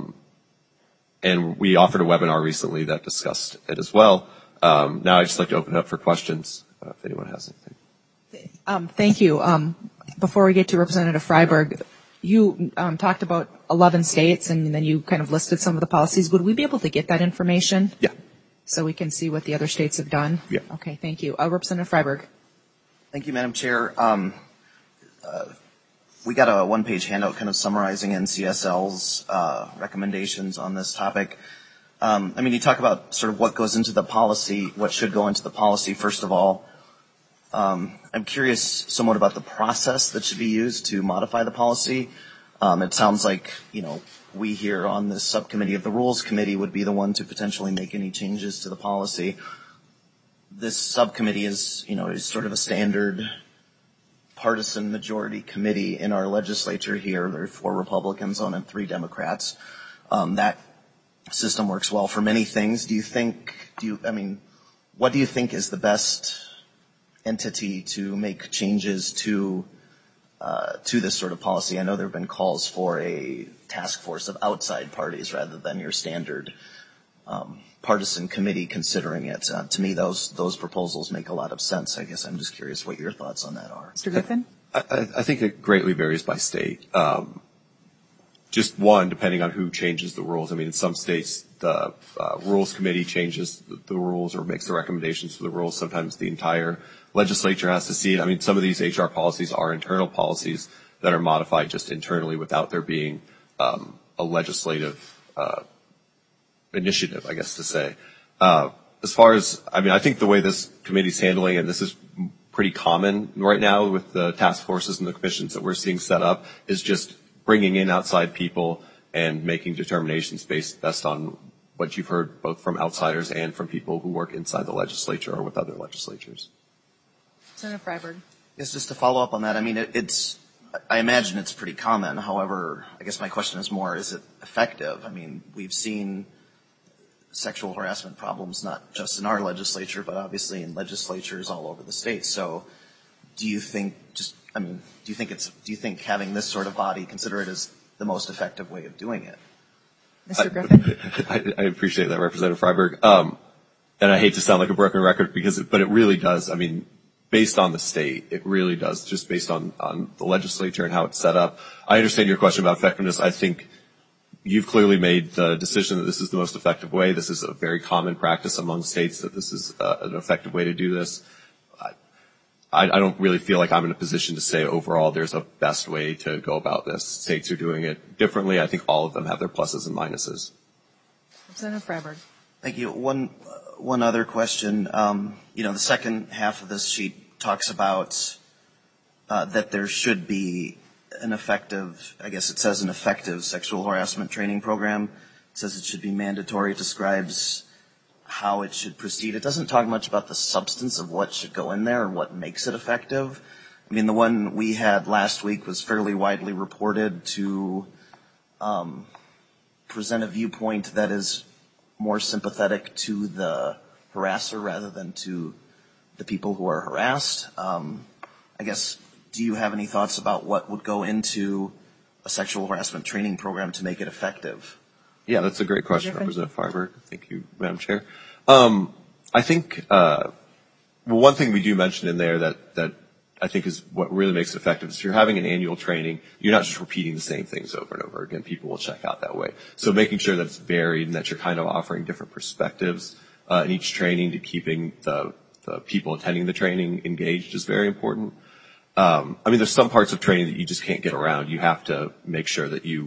and we offered a webinar recently that discussed it as well. Now I'd just like to open it up for questions if anyone has anything. Thank you. Before we get to Representative Freiberg, you talked about 11 states, and then you kind of listed some of the policies. Would we be able to get that information? Yeah. So we can see what the other states have done? Yeah. Okay, thank you. Representative Freiberg. Thank you, Madam Chair. We got a one-page handout kind of summarizing NCSL's recommendations on this topic. You talk about sort of what goes into the policy, what should go into the policy, first of all. I'm curious somewhat about the process that should be used to modify the policy. It sounds like, we here on this subcommittee of the Rules Committee would be the one to potentially make any changes to the policy. This subcommittee is sort of a standard partisan majority committee in our legislature here. There are 4 Republicans on and 3 Democrats. That system works well for many things. What do you think is the best entity to make changes to this sort of policy? I know there have been calls for a task force of outside parties rather than your standard partisan committee considering it. To me, those proposals make a lot of sense. I guess I'm just curious what your thoughts on that are. Mr. Griffin? I think it greatly varies by state. Just one, depending on who changes the rules. In some states, the Rules Committee changes the rules or makes the recommendations for the rules. Sometimes the entire legislature has to see it. Some of these HR policies are internal policies that are modified just internally without there being a legislative initiative, I guess to say. As far as, I think the way this committee's handling, and this is pretty common right now with the task forces and the commissions that we're seeing set up, is just bringing in outside people and making determinations based on what you've heard both from outsiders and from people who work inside the legislature or with other legislatures. Senator Freiberg. Yes, just to follow up on that, I imagine it's pretty common. However, I guess my question is more, is it effective? We've seen sexual harassment problems not just in our legislature, but obviously in legislatures all over the state. So do you think having this sort of body, consider it as the most effective way of doing it? Mr. Griffin? I appreciate that, Representative Freiberg. And I hate to sound like a broken record but it really does. Based on the state, it really does, just based on the legislature and how it's set up. I understand your question about effectiveness. I think you've clearly made the decision that this is the most effective way. This is a very common practice among states that this is an effective way to do this. I don't really feel like I'm in a position to say overall there's a best way to go about this. States are doing it differently. I think all of them have their pluses and minuses. Representative Freiberg. Thank you. One other question. The second half of this sheet talks about that there should be an effective, I guess it says an effective sexual harassment training program. It says it should be mandatory. It describes how it should proceed. It doesn't talk much about the substance of what should go in there or what makes it effective. I mean, the one we had last week was fairly widely reported to present a viewpoint that is more sympathetic to the harasser rather than to the people who are harassed. I guess, do you have any thoughts about what would go into a sexual harassment training program to make it effective? Yeah, that's a great question, Representative Freiberg. Thank you, Madam Chair. I think one thing we do mention in there that I think is what really makes it effective is if you're having an annual training, you're not just repeating the same things over and over again. People will check out that way. So making sure that it's varied and that you're kind of offering different perspectives in each training to keeping the people attending the training engaged is very important. I mean, there's some parts of training that you just can't get around. You have to make sure that you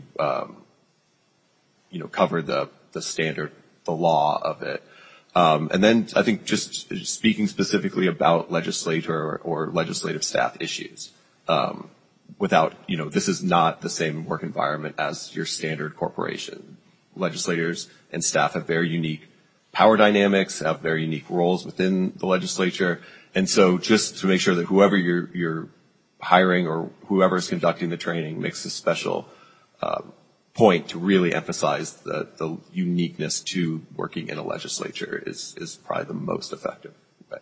cover the standard, the law of it. And then I think just speaking specifically about legislator or legislative staff issues, without, this is not the same work environment as your standard corporation. Legislators and staff have very unique power dynamics, have very unique roles within the legislature. And so just to make sure that whoever you're hiring or whoever is conducting the training makes a special point to really emphasize the uniqueness to working in a legislature is probably the most effective way.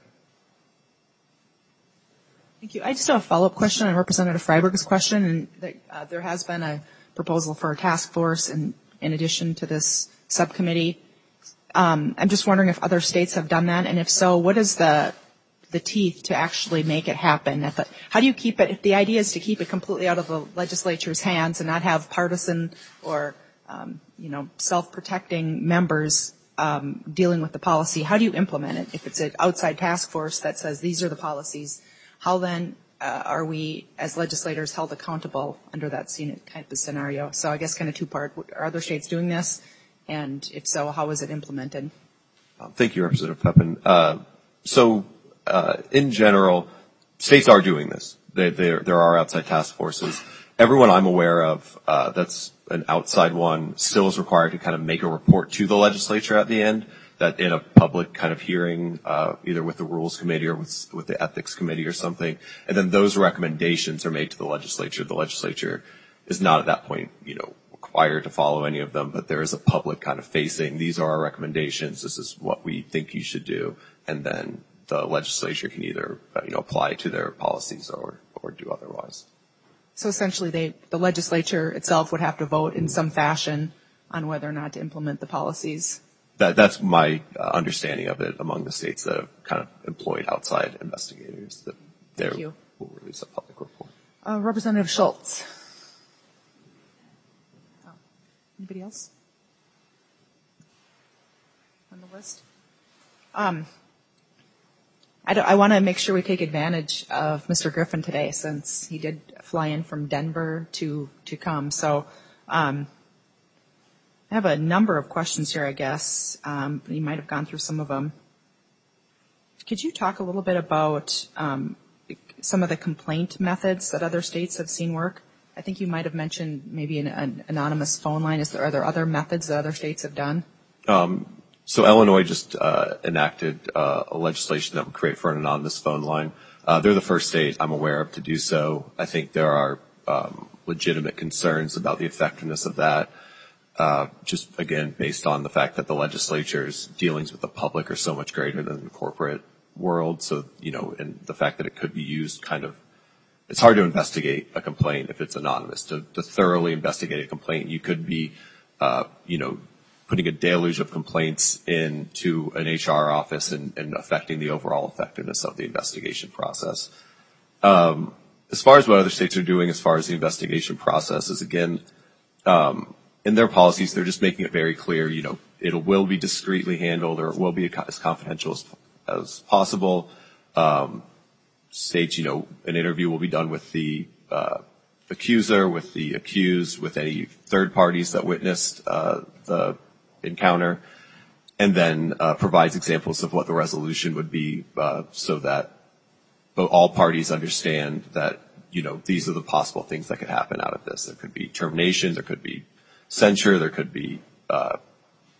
Thank you. I just have a follow-up question on Representative Freiberg's question. And there has been a proposal for a task force in addition to this subcommittee. I'm just wondering if other states have done that, and if so, what is the teeth to actually make it happen? How do you keep it, if the idea is to keep it completely out of the legislature's hands and not have partisan or, self-protecting members dealing with the policy, how do you implement it? If it's an outside task force that says these are the policies, how then are we as legislators held accountable under that type of scenario? So I guess kind of two-part. Are other states doing this? And if so, how is it implemented? Thank you, Representative Pepin. In general, states are doing this. There are outside task forces. Everyone I'm aware of that's an outside one still is required to kind of make a report to the legislature at the end, that in a public kind of hearing, either with the Rules Committee or with the Ethics Committee or something. And then those recommendations are made to the legislature. The legislature is not at that point, required to follow any of them, but there is a public kind of facing, these are our recommendations, this is what we think you should do, and then the legislature can either apply to their policies or do otherwise. So essentially the legislature itself would have to vote in some fashion on whether or not to implement the policies. That's my understanding of it among the states that have kind of employed outside investigators, that they will release a public report. Representative Schultz. Anybody else on the list? I want to make sure we take advantage of Mr. Griffin today, since he did fly in from Denver to come. So I have a number of questions here, I guess. You might have gone through some of them. Could you talk a little bit about some of the complaint methods that other states have seen work? I think you might have mentioned maybe an anonymous phone line. Are there other methods that other states have done? So Illinois just enacted a legislation that would create for an anonymous phone line. They're the first state I'm aware of to do so. I think there are legitimate concerns about the effectiveness of that, just, again, based on the fact that the legislature's dealings with the public are so much greater than the corporate world. So, and the fact that it could be used it's hard to investigate a complaint if it's anonymous. To thoroughly investigate a complaint, you could be, putting a deluge of complaints into an HR office and affecting the overall effectiveness of the investigation process. As far as what other states are doing as far as the investigation process is, again, in their policies, they're just making it very clear, it will be discreetly handled, or it will be as confidential as possible. States, an interview will be done with the accuser, with the accused, with any third parties that witnessed the encounter, and then provides examples of what the resolution would be, so that all parties understand that, these are the possible things that could happen out of this. There could be termination, there could be censure, there could be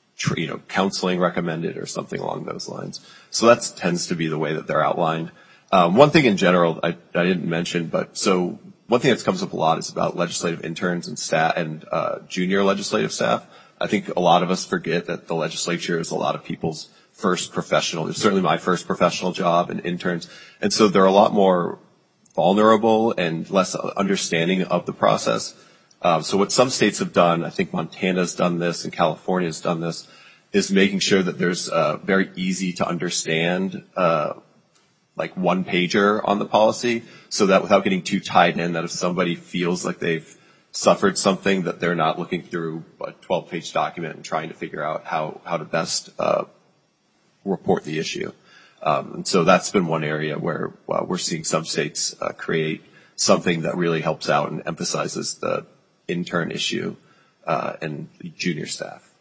counseling recommended or something along those lines. So that tends to be the way that they're outlined. One thing in general I didn't mention, but so one thing that comes up a lot is about legislative interns and staff and junior legislative staff. I think a lot of us forget that the legislature is a lot of people's first professional. It's certainly my first professional job and interns. And so they're a lot more vulnerable and less understanding of the process. So what some states have done, I think Montana's done this and California's done this, is making sure that there's very easy to understand like one pager on the policy, so that without getting too tied in, that if somebody feels like they've suffered something, that they're not looking through a 12-page document and trying to figure out how to best report the issue. And so that's been one area where we're seeing some states create something that really helps out and emphasizes the intern issue and junior staff.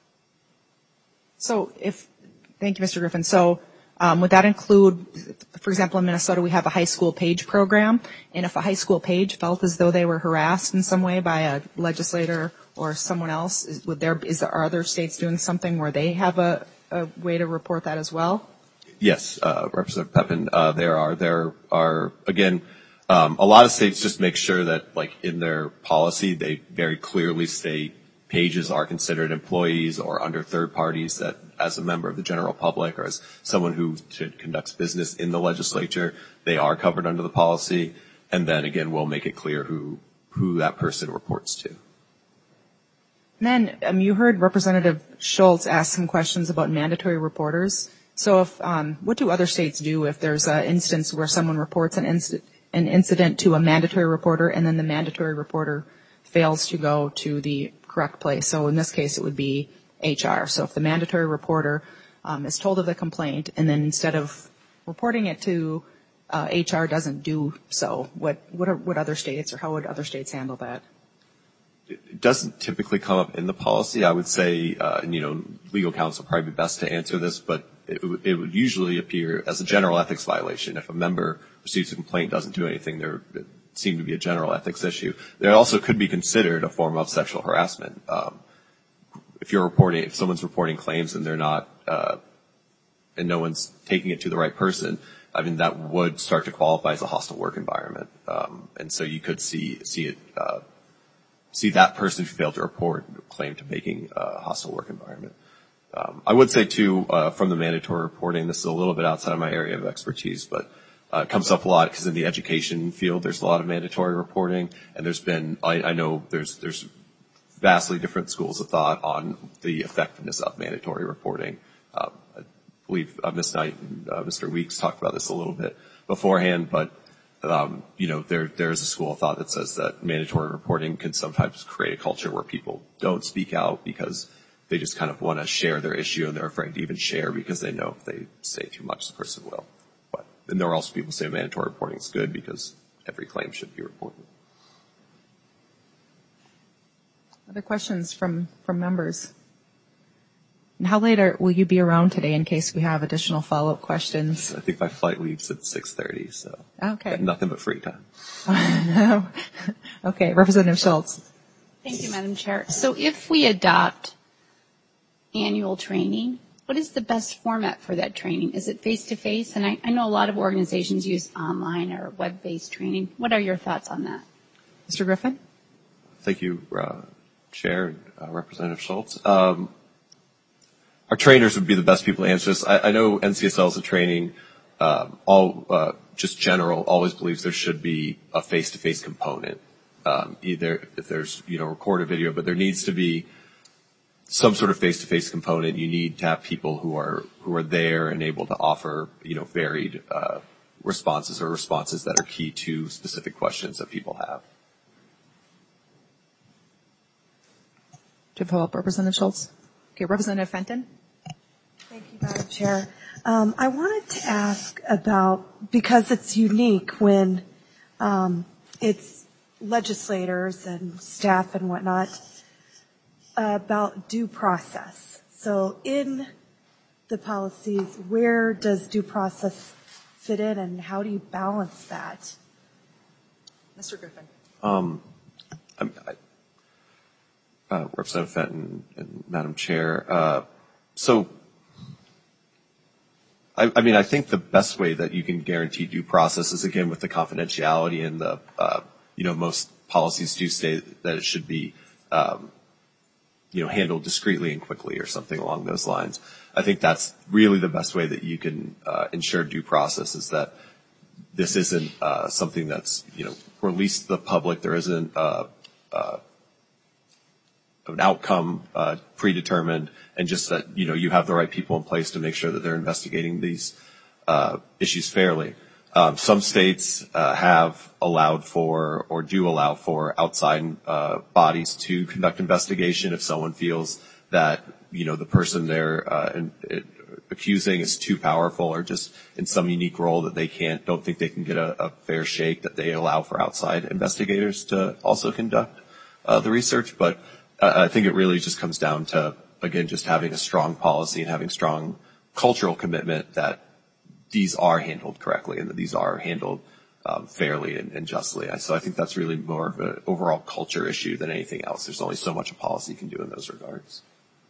So thank you, Mr. Griffin. So would that include, for example, in Minnesota, we have a high school page program, and if a high school page felt as though they were harassed in some way by a legislator or someone else, are other states doing something where they have a way to report that as well? Yes, Representative Pepin, there are again, a lot of states just make sure that, like, in their policy, they very clearly state pages are considered employees or under third parties, that as a member of the general public or as someone who conducts business in the legislature, they are covered under the policy. And then again, we'll make it clear who that person reports to. And then you heard Representative Schultz ask some questions about mandatory reporters. So what do other states do if there's an instance where someone reports an incident to a mandatory reporter and then the mandatory reporter fails to go to the correct place? So in this case, it would be HR. So if the mandatory reporter is told of the complaint and then instead of reporting it to HR doesn't do so, what other states, or how would other states handle that? It doesn't typically come up in the policy. I would say, legal counsel probably be best to answer this, but it would usually appear as a general ethics violation. If a member receives a complaint, doesn't do anything, there seem to be a general ethics issue. There also could be considered a form of sexual harassment. If someone's reporting claims and they're not, and no one's taking it to the right person, I mean, that would start to qualify as a hostile work environment. And so you could see that person who failed to report claim to making a hostile work environment. I would say too, from the mandatory reporting, this is a little bit outside of my area of expertise, but it comes up a lot because in the education field, there's a lot of mandatory reporting, and I know there's vastly different schools of thought on the effectiveness of mandatory reporting. I believe Ms. Knight and Mr. Weeks talked about this a little bit beforehand, but there's a school of thought that says that mandatory reporting can sometimes create a culture where people don't speak out because they just kind of want to share their issue and they're afraid to even share because they know if they say too much, the person will. And there are also people who say mandatory reporting is good because every claim should be reported. Other questions from members? And how late will you be around today in case we have additional follow-up questions? I think my flight leaves at 6:30, so okay. Nothing but free time. Okay, Representative Schultz. Thank you, Madam Chair. So if we adopt annual training, what is the best format for that training? Is it face-to-face? And I know a lot of organizations use online or web-based training. What are your thoughts on that? Mr. Griffin? Thank you, Chair and Representative Schultz. Our trainers would be the best people to answer this. I know NCSL as a training, just general, always believes there should be a face-to-face component. Either if there's, recorded video, but there needs to be some sort of face-to-face component. You need to have people who are there and able to offer, varied responses or responses that are key to specific questions that people have. To follow up, Representative Schultz. Okay, Representative Fenton. Thank you, Madam Chair. I wanted to ask about, because it's unique when it's legislators and staff and whatnot, about due process. So in the policies, where does due process fit in and how do you balance that? Mr. Griffin. Representative Fenton and Madam Chair. So I mean, I think the best way that you can guarantee due process is, again, with the confidentiality and the, most policies do state that it should be, handled discreetly and quickly or something along those lines. I think that's really the best way that you can ensure due process, is that this isn't something that's, released to the public. There isn't an outcome predetermined, and just that, you have the right people in place to make sure that they're investigating these issues fairly. Some states have allowed for, or do allow for, outside bodies to conduct investigation if someone feels that, the person they're accusing is too powerful, or just in some unique role that they don't think they can get a fair shake, that they allow for outside investigators to also conduct the research. But I think it really just comes down to, again, just having a strong policy and having strong cultural commitment that these are handled correctly and that these are handled fairly and justly. So I think that's really more of an overall culture issue than anything else. There's only so much a policy can do in those regards.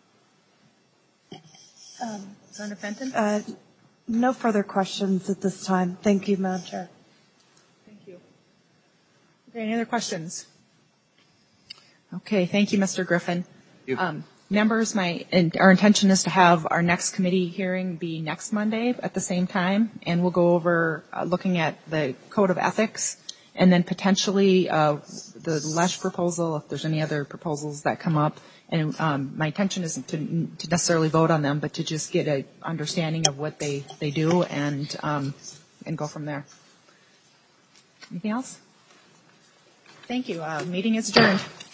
Senator Fenton? No further questions at this time. Thank you, Madam Chair. Thank you. Okay, any other questions? Okay, thank you, Mr. Griffin. Members, our intention is to have our next committee hearing be next Monday at the same time, and we'll go over looking at the Code of Ethics, and then potentially the LESH proposal, if there's any other proposals that come up. And my intention isn't to necessarily vote on them, but to just get an understanding of what they do and go from there. Anything else? Thank you. Meeting is adjourned.